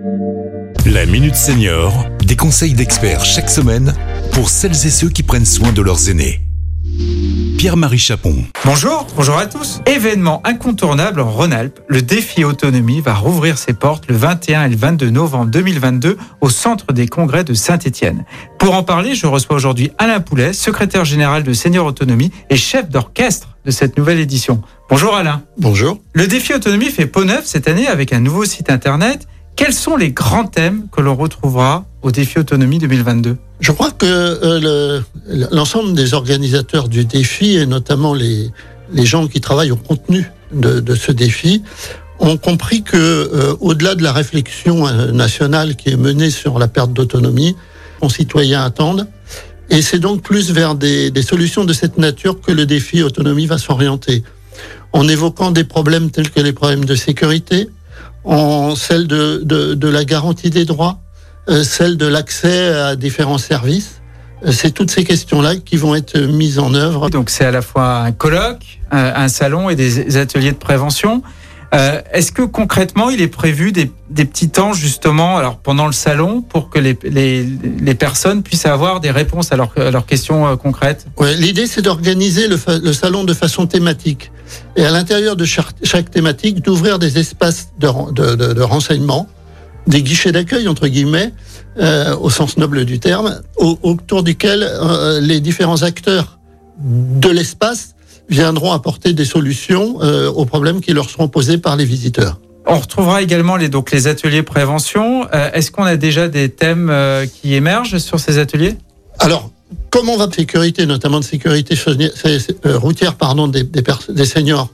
La Minute Senior, des conseils d'experts chaque semaine pour celles et ceux qui prennent soin de leurs aînés. Pierre-Marie Chapon. Bonjour à tous. Événement incontournable en Rhône-Alpes, le défi autonomie va rouvrir ses portes le 21 et le 22 novembre 2022 au centre des congrès de Saint-Étienne. Pour en parler, je reçois aujourd'hui Alain Poulet, secrétaire général de Senior Autonomie et chef d'orchestre de cette nouvelle édition. Bonjour Alain. Bonjour. Le défi autonomie fait peau neuve cette année avec un nouveau site internet. Quels sont les grands thèmes que l'on retrouvera au défi autonomie 2022 ? Je crois que l'ensemble des organisateurs du défi, et notamment les gens qui travaillent au contenu de ce défi, ont compris que au-delà de la réflexion nationale qui est menée sur la perte d'autonomie, les citoyens attendent. Et c'est donc plus vers des solutions de cette nature que le défi autonomie va s'orienter. En évoquant des problèmes tels que les problèmes de sécurité, en celle de la garantie des droits, celle de l'accès à différents services. C'est toutes ces questions-là qui vont être mises en œuvre. Donc c'est à la fois un colloque, un salon et des ateliers de prévention. Est-ce que concrètement il est prévu des petits temps justement alors pendant le salon pour que les personnes puissent avoir des réponses à leurs questions concrètes ? Ouais, l'idée c'est d'organiser le salon de façon thématique et à l'intérieur de chaque thématique d'ouvrir des espaces de renseignement, des guichets d'accueil entre guillemets au sens noble du terme, autour duquel les différents acteurs de l'espace viendront apporter des solutions aux problèmes qui leur seront posés par les visiteurs. On retrouvera également les ateliers prévention. Est-ce qu'on a déjà des thèmes qui émergent sur ces ateliers ? Alors, comment va sécurité, notamment de sécurité routière, des seniors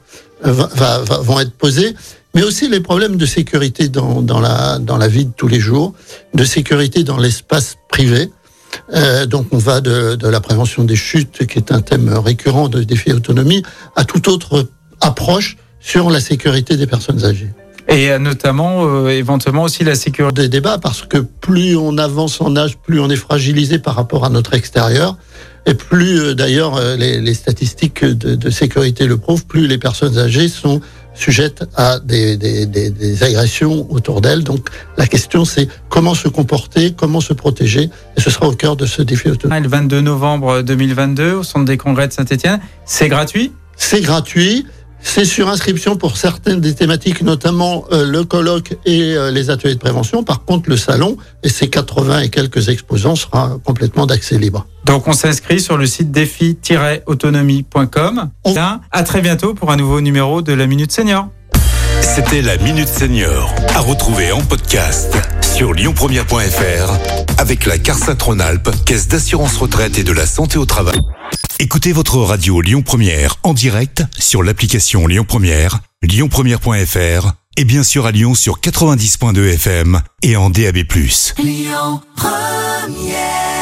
vont être posés, mais aussi les problèmes de sécurité dans la vie de tous les jours, de sécurité dans l'espace privé. Donc on va de la prévention des chutes, qui est un thème récurrent de défi autonomie, à toute autre approche sur la sécurité des personnes âgées. Et notamment, éventuellement aussi la sécurité. Des débats, parce que plus on avance en âge, plus on est fragilisé par rapport à notre extérieur, et plus d'ailleurs les statistiques de sécurité le prouvent, plus les personnes âgées sont sujettes à des agressions autour d'elles. Donc la question c'est comment se comporter, comment se protéger, et ce sera au cœur de ce défi autonome. Le 22 novembre 2022 au centre des congrès de Saint-Étienne, c'est gratuit ? C'est gratuit. C'est sur inscription pour certaines des thématiques, notamment le colloque et les ateliers de prévention. Par contre, le salon et ses 80 et quelques exposants sera complètement d'accès libre. Donc, on s'inscrit sur le site défi-autonomie.com. À très bientôt pour un nouveau numéro de la Minute Senior. C'était la Minute Senior, à retrouver en podcast sur lyonpremière.fr avec la CARSAT Rhône-Alpes, Caisse d'assurance retraite et de la santé au travail. Écoutez votre radio Lyon Première en direct sur l'application Lyon Première, lyonpremière.fr et bien sûr à Lyon sur 90.2 FM et en DAB+. Lyon Première.